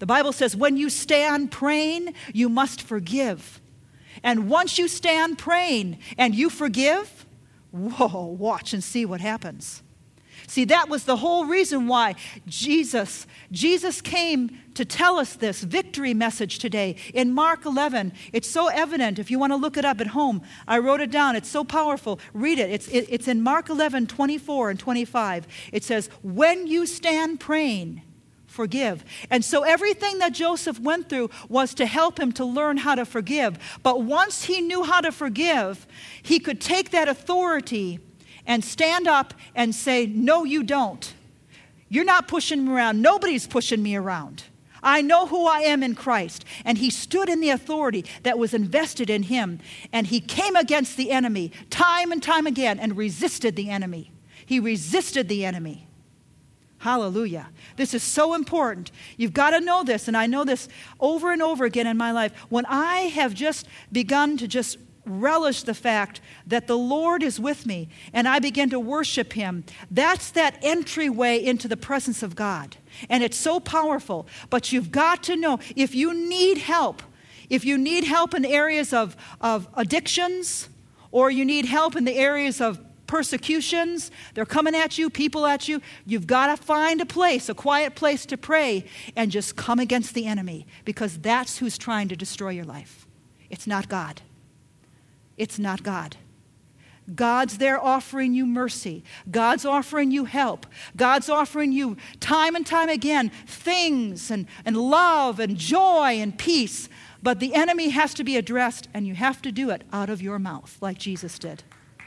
The Bible says when you stand praying, you must forgive. And once you stand praying and you forgive, whoa, watch and see what happens. See, that was the whole reason why Jesus came to tell us this victory message today. In Mark 11, it's so evident. If you want to look it up at home, I wrote it down. It's so powerful. Read it. It's in Mark 11, 24 and 25. It says, when you stand praying, forgive. And so everything that Joseph went through was to help him to learn how to forgive. But once he knew how to forgive, he could take that authority and stand up and say, no, you don't. You're not pushing me around. Nobody's pushing me around. I know who I am in Christ. And he stood in the authority that was invested in him. And he came against the enemy time and time again and resisted the enemy. He resisted the enemy. Hallelujah. This is so important. You've got to know this, and I know this over and over again in my life. When I have just begun to just relish the fact that the Lord is with me and I begin to worship him, that's that entryway into the presence of God. And it's so powerful. But you've got to know, if you need help in areas of addictions, or you need help in the areas of persecutions, they're coming at you, people at you, you've got to find a quiet place to pray and just come against the enemy, because that's who's trying to destroy your life. It's not God. It's not God. God's there offering you mercy. God's offering you help. God's offering you time and time again things and love and joy and peace. But the enemy has to be addressed, and you have to do it out of your mouth like Jesus did.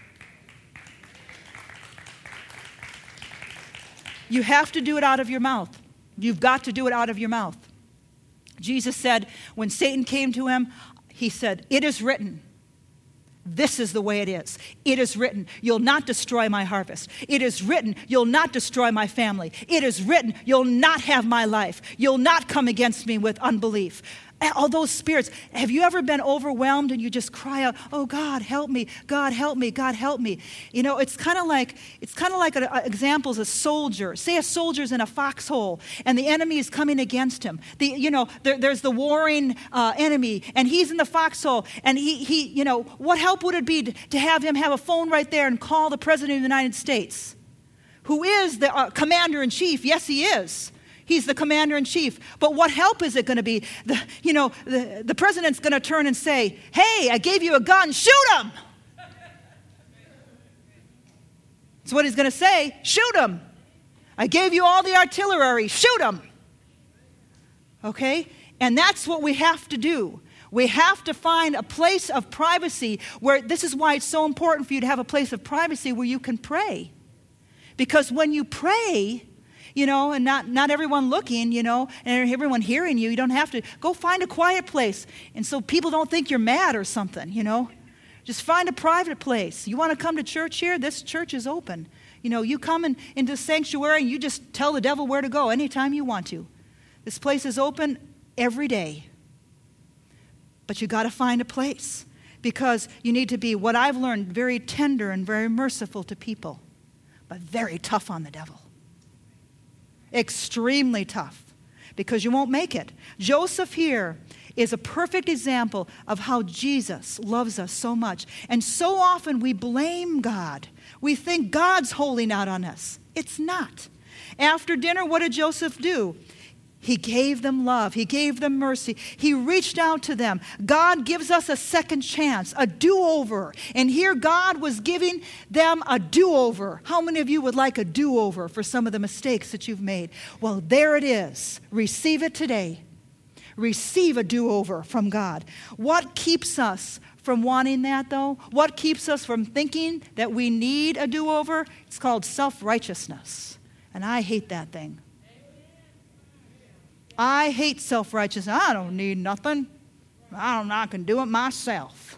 You have to do it out of your mouth. You've got to do it out of your mouth. Jesus said, when Satan came to him, he said, "It is written." This is the way it is. It is written, you'll not destroy my harvest. It is written, you'll not destroy my family. It is written, you'll not have my life. You'll not come against me with unbelief. All those spirits. Have you ever been overwhelmed and you just cry out, "Oh, God, help me. God, help me. God, help me." You know, it's kind of like an example is a soldier. Say a soldier's in a foxhole and the enemy is coming against him. There's the warring enemy, and he's in the foxhole, and he what help would it be to have him have a phone right there and call the President of the United States, who is the commander-in-chief? Yes, he is. He's the commander-in-chief. But what help is it going to be? The president's going to turn and say, "Hey, I gave you a gun, shoot him." That's what he's going to say. Shoot him. I gave you all the artillery, shoot him. Okay? And that's what we have to do. We have to find a place of privacy where, this is why it's so important for you to have a place of privacy where you can pray. Because when you pray, and not everyone looking, and everyone hearing you, you don't have to. Go find a quiet place. And so people don't think you're mad or something, Just find a private place. You want to come to church here? This church is open. You come into the sanctuary and you just tell the devil where to go anytime you want to. This place is open every day. But you got to find a place, because you need to be, what I've learned, very tender and very merciful to people, but very tough on the devil. Extremely tough, because you won't make it. Joseph here is a perfect example of how Jesus loves us so much. And so often we blame God. We think God's holding out on us. It's not. After dinner, what did Joseph do? He gave them love. He gave them mercy. He reached out to them. God gives us a second chance, a do-over. And here God was giving them a do-over. How many of you would like a do-over for some of the mistakes that you've made? Well, there it is. Receive it today. Receive a do-over from God. What keeps us from wanting that, though? What keeps us from thinking that we need a do-over? It's called self-righteousness. And I hate that thing. I hate self-righteousness. I don't need nothing. I can do it myself.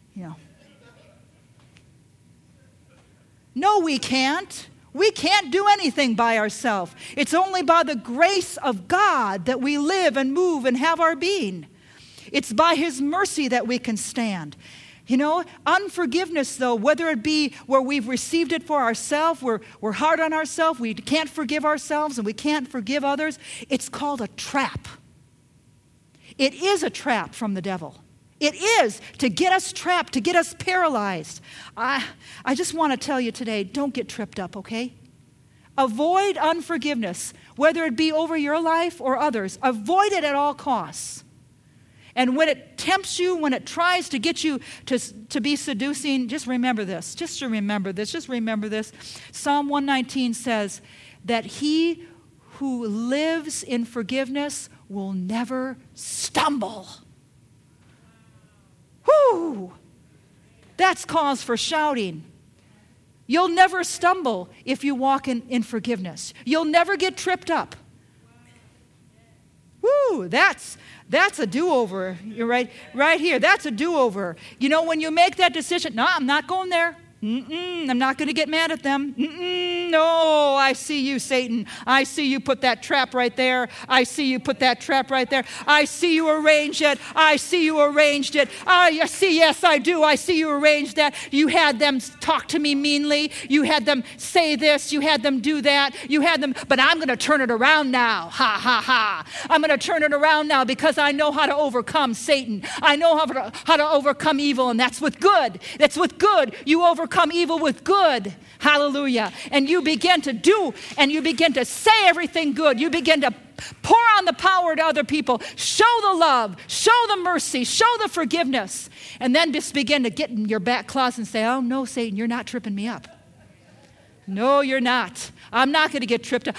No, we can't. We can't do anything by ourselves. It's only by the grace of God that we live and move and have our being. It's by His mercy that we can stand. Unforgiveness, though, whether it be where we've received it for ourselves, we're hard on ourselves, we can't forgive ourselves and we can't forgive others, it's called a trap. It is a trap from the devil. It is to get us trapped, to get us paralyzed. I just want to tell you today, don't get tripped up, okay? Avoid unforgiveness, whether it be over your life or others. Avoid it at all costs. And when it tempts you, when it tries to get you to be seducing, just remember this. Just remember this. Psalm 119 says that he who lives in forgiveness will never stumble. Whoo! That's cause for shouting. You'll never stumble if you walk in forgiveness. You'll never get tripped up. Woo! That's a do-over. You're right here. That's a do-over. You know, when you make that decision, no, I'm not going there. I'm not going to get mad at them. No, I see you, Satan. I see you put that trap right there. I see you put that trap right there. I see you arrange it. I see you arranged it. I see, yes, I do. I see you arranged that. You had them talk to me meanly. You had them say this. You had them do that. You had them, but I'm going to turn it around now. Ha, ha, ha. I'm going to turn it around now because I know how to overcome Satan. I know how to overcome evil, and that's with good. That's with good. You overcome evil with good. Hallelujah. And you begin to do, and you begin to say everything good. You begin to pour on the power to other people. Show the love. Show the mercy. Show the forgiveness. And then just begin to get in your back closet and say, oh, no, Satan, you're not tripping me up. No, you're not. I'm not going to get tripped up.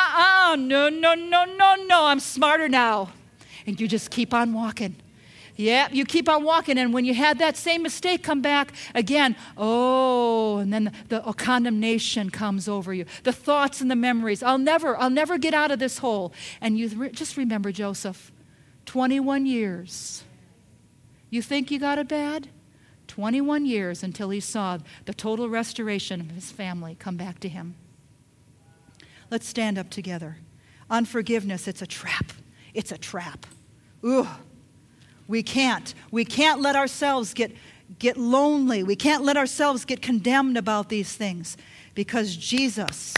No. I'm smarter now. And you just keep on walking. Yeah, you keep on walking, and when you had that same mistake come back again, and then the condemnation comes over you. The thoughts and the memories. I'll never get out of this hole. And you just remember Joseph, 21 years. You think you got it bad? 21 years until he saw the total restoration of his family come back to him. Let's stand up together. Unforgiveness, it's a trap. It's a trap. Ugh. We can't let ourselves get lonely. We can't let ourselves get condemned about these things because Jesus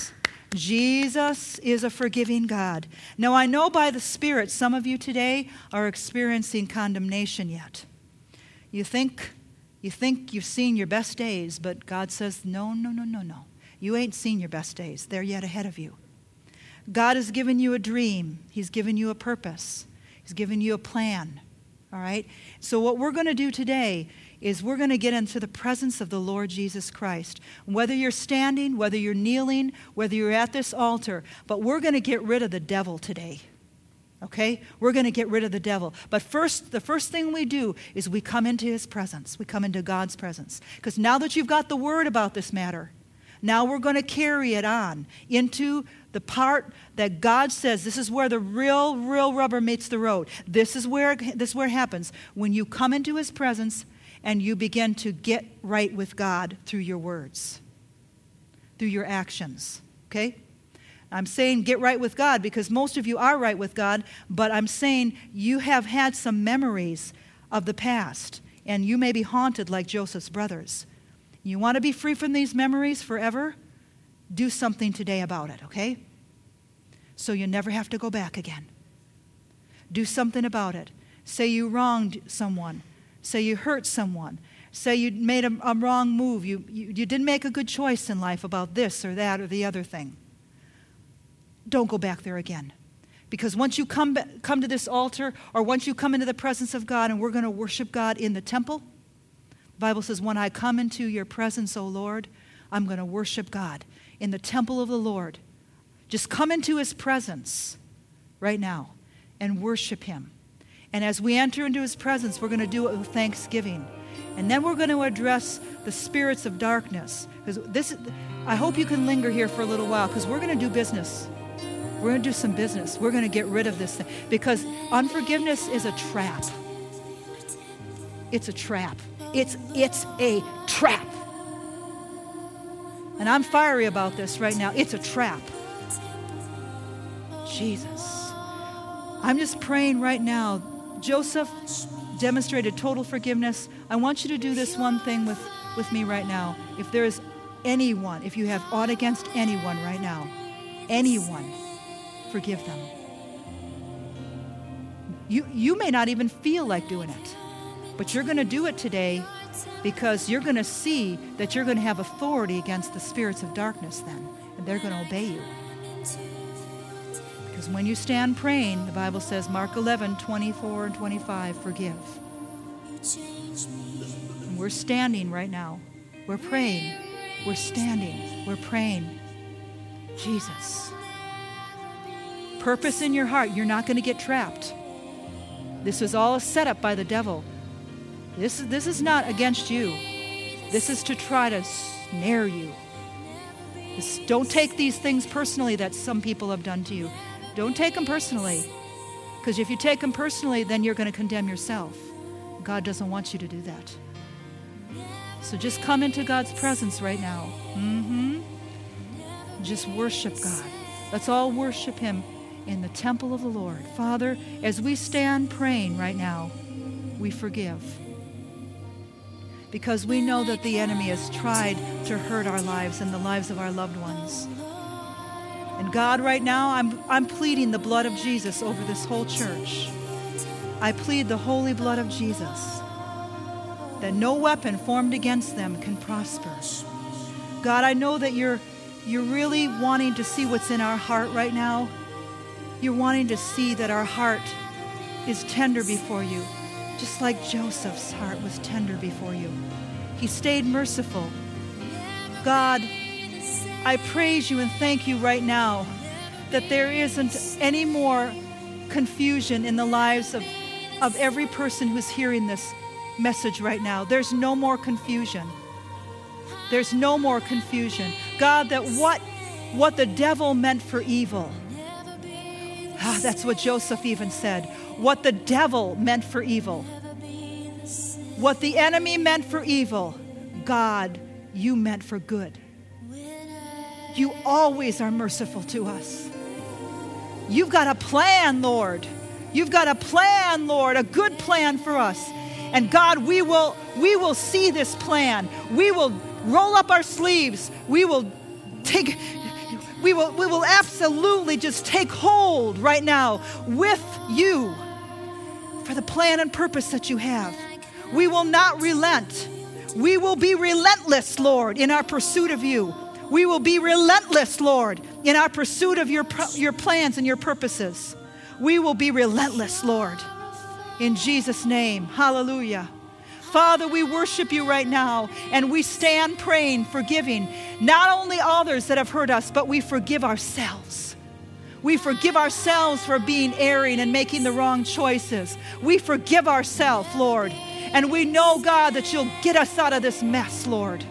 is a forgiving God. Now, I know by the Spirit some of you today are experiencing condemnation yet. You think you've seen your best days, but God says, no. You ain't seen your best days. They're yet ahead of you. God has given you a dream. He's given you a purpose. He's given you a plan. All right? So what we're going to do today is we're going to get into the presence of the Lord Jesus Christ. Whether you're standing, whether you're kneeling, whether you're at this altar, but we're going to get rid of the devil today. Okay? We're going to get rid of the devil. But first, the first thing we do is we come into his presence. We come into God's presence. Because now that you've got the word about this matter, now we're going to carry it on into the part that God says, this is where the real rubber meets the road. This is where it happens. When you come into his presence and you begin to get right with God through your words, through your actions. Okay? I'm saying get right with God because most of you are right with God, but I'm saying you have had some memories of the past, and you may be haunted like Joseph's brothers. You want to be free from these memories forever? Do something today about it, okay? So you never have to go back again. Do something about it. Say you wronged someone. Say you hurt someone. Say you made a wrong move. You didn't make a good choice in life about this or that or the other thing. Don't go back there again. Because once you come to this altar, or once you come into the presence of God, and we're going to worship God in the temple, the Bible says, when I come into your presence, O Lord, I'm going to worship God in the temple of the Lord. Just come into his presence right now and worship him. And as we enter into his presence, we're going to do it with thanksgiving. And then we're going to address the spirits of darkness. Because I hope you can linger here for a little while, because we're going to do business. We're going to do some business. We're going to get rid of this thing. Because unforgiveness is a trap. It's a trap. It's a trap. And I'm fiery about this right now. It's a trap. Jesus. I'm just praying right now. Joseph demonstrated total forgiveness. I want you to do this one thing with me right now. If there is anyone, if you have aught against anyone right now, anyone, forgive them. You may not even feel like doing it, but you're going to do it today because you're going to see that you're going to have authority against the spirits of darkness then, and they're going to obey you. Because when you stand praying, the Bible says, Mark 11:24 and 25, forgive. And we're standing right now. We're praying. We're standing. We're praying. Jesus. Purpose in your heart. You're not going to get trapped. This was all a setup by the devil. This is not against you. This is to try to snare you. Don't take these things personally that some people have done to you. Don't take them personally. Because if you take them personally, then you're going to condemn yourself. God doesn't want you to do that. So just come into God's presence right now. Just worship God. Let's all worship Him in the temple of the Lord. Father, as we stand praying right now, we forgive. Because we know that the enemy has tried to hurt our lives and the lives of our loved ones. And God, right now, I'm pleading the blood of Jesus over this whole church. I plead the holy blood of Jesus, that no weapon formed against them can prosper. God, I know that you're really wanting to see what's in our heart right now. You're wanting to see that our heart is tender before you, just like Joseph's heart was tender before you. He stayed merciful. God, I praise you and thank you right now that there isn't any more confusion in the lives of every person who's hearing this message right now. There's no more confusion. There's no more confusion. God, that what the devil meant for evil, that's what Joseph even said. What the devil meant for evil, what the enemy meant for evil, God, you meant for good. You always are merciful to us. You've got a plan, Lord. You've got a plan, Lord, a good plan for us. And God, we will see this plan. We will roll up our sleeves. We will absolutely just take hold right now with you for the plan and purpose that you have. We will not relent. We will be relentless, Lord, in our pursuit of you. We will be relentless, Lord, in our pursuit of your plans and your purposes. We will be relentless, Lord, in Jesus' name. Hallelujah. Father, we worship you right now, and we stand praying, forgiving not only others that have hurt us, but we forgive ourselves. We forgive ourselves for being erring and making the wrong choices. We forgive ourselves, Lord, and we know, God, that you'll get us out of this mess, Lord.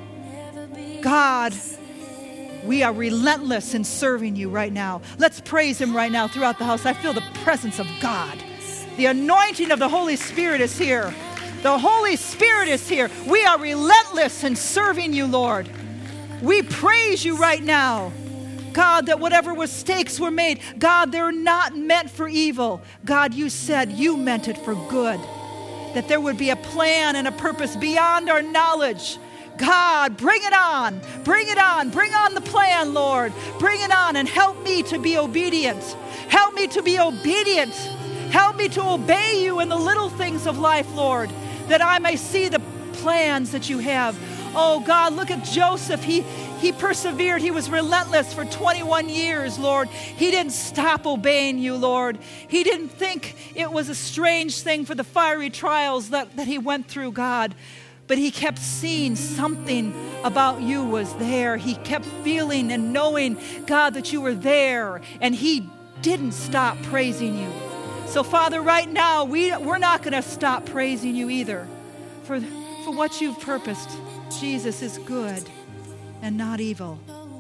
God, we are relentless in serving you right now. Let's praise him right now throughout the house. I feel the presence of God. The anointing of the Holy Spirit is here. The Holy Spirit is here. We are relentless in serving you, Lord. We praise you right now. God, that whatever mistakes were made, God, they're not meant for evil. God, you said you meant it for good. That there would be a plan and a purpose beyond our knowledge. God, bring it on. Bring it on. Bring on the plan, Lord. Bring it on and help me to be obedient. Help me to be obedient. Help me to obey you in the little things of life, Lord, that I may see the plans that you have. Oh, God, look at Joseph. He persevered. He was relentless for 21 years, Lord. He didn't stop obeying you, Lord. He didn't think it was a strange thing for the fiery trials that he went through, God. But he kept seeing something about you was there. He kept feeling and knowing, God, that you were there. And he didn't stop praising you. So, Father, right now, we're not going to stop praising you either for what you've purposed. Jesus is good and not evil.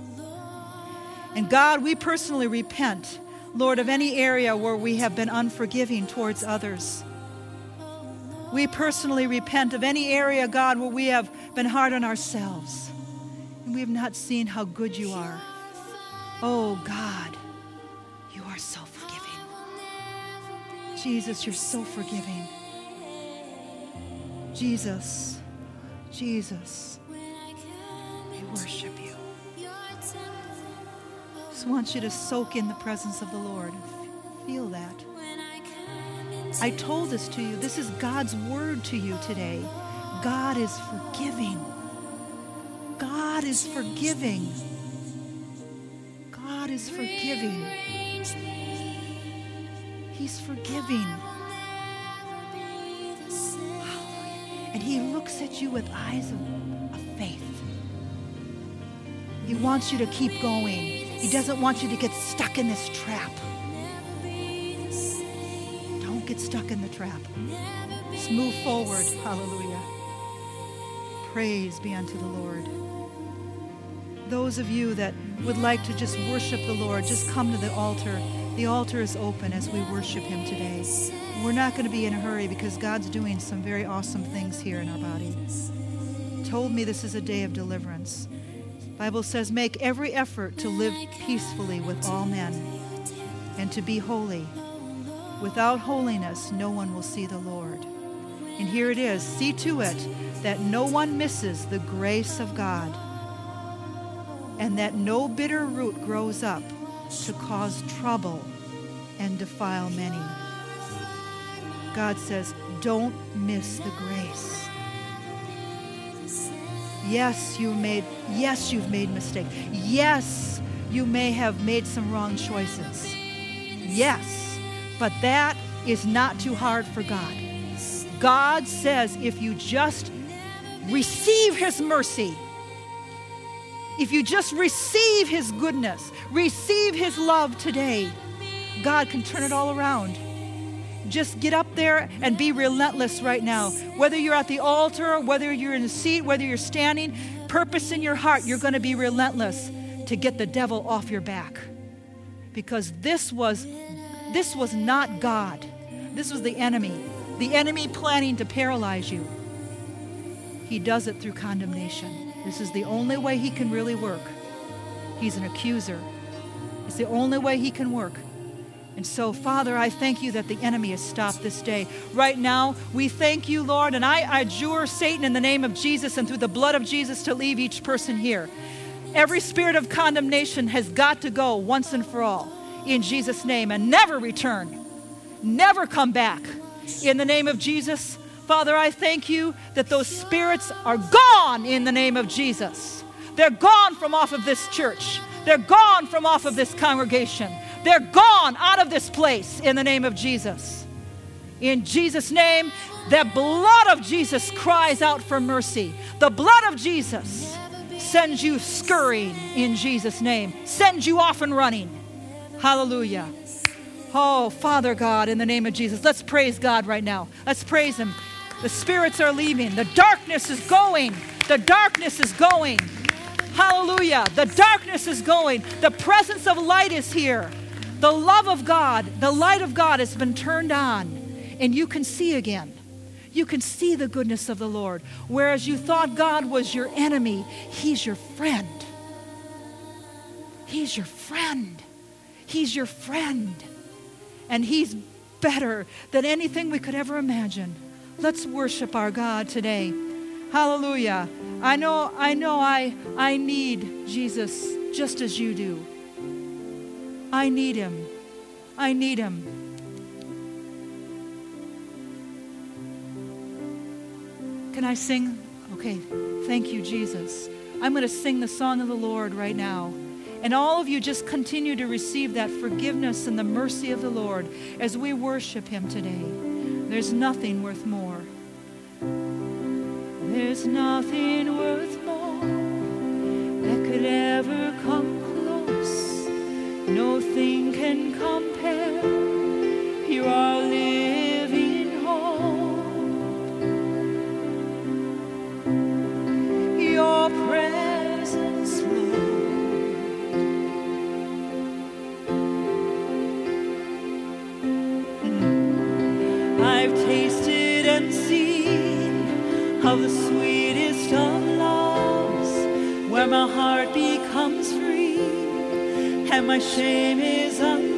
And God, we personally repent, Lord, of any area where we have been unforgiving towards others. We personally repent of any area, God, where we have been hard on ourselves and we have not seen how good you are. Oh, God, you are so forgiving. Jesus, you're so forgiving. Jesus, Jesus, we worship you. Just want you to soak in the presence of the Lord. Feel that. I told this to you. This is God's word to you today. God is forgiving. God is forgiving. God is forgiving. He's forgiving. And He looks at you with eyes of faith. He wants you to keep going. He doesn't want you to get stuck in this trap. Don't get stuck in the trap. Let's move forward. Hallelujah. Praise be unto the Lord. Those of you that would like to just worship the Lord, just come to the altar. The altar is open as we worship Him today. We're not going to be in a hurry because God's doing some very awesome things here in our body. He told me this is a day of deliverance. The Bible says, make every effort to live peacefully with all men and to be holy. Without holiness, no one will see the Lord. And here it is. See to it that no one misses the grace of God and that no bitter root grows up to cause trouble and defile many. God says, don't miss the grace. Yes, you've made mistakes. Yes, you may have made some wrong choices. Yes, but that is not too hard for God. God says if you just receive His mercy, if you just receive His goodness, receive His love today, God can turn it all around. Just get up there and be relentless right now. Whether you're at the altar, whether you're in a seat, whether you're standing, purpose in your heart, you're going to be relentless to get the devil off your back. Because this was not God. This was the enemy. The enemy planning to paralyze you. He does it through condemnation. This is the only way he can really work. He's an accuser. It's the only way he can work. And so, Father, I thank you that the enemy has stopped this day. Right now, we thank you, Lord, and I adjure Satan in the name of Jesus and through the blood of Jesus to leave each person here. Every spirit of condemnation has got to go once and for all in Jesus' name and never return, never come back. In the name of Jesus, Father, I thank you that those spirits are gone in the name of Jesus. They're gone from off of this church. They're gone from off of this congregation. They're gone out of this place in the name of Jesus. In Jesus' name, the blood of Jesus cries out for mercy. The blood of Jesus sends you scurrying in Jesus' name. Sends you off and running. Hallelujah. Oh, Father God, in the name of Jesus, let's praise God right now. Let's praise Him. The spirits are leaving. The darkness is going. The darkness is going. Hallelujah. The darkness is going. The presence of light is here. The love of God, the light of God has been turned on, and you can see again. You can see the goodness of the Lord. Whereas you thought God was your enemy, He's your friend. He's your friend. He's your friend. And He's better than anything we could ever imagine. Let's worship our God today. Hallelujah. I know I need Jesus just as you do. I need Him. I need Him. Can I sing? Okay. Thank you, Jesus. I'm going to sing the song of the Lord right now. And all of you just continue to receive that forgiveness and the mercy of the Lord as we worship Him today. There's nothing worth more. There's nothing worth more that could ever come close. Nothing can compare. You are living hope. Your presence, Lord. I've tasted and seen of the sweetest of loves, where my heart becomes free and my shame is undone.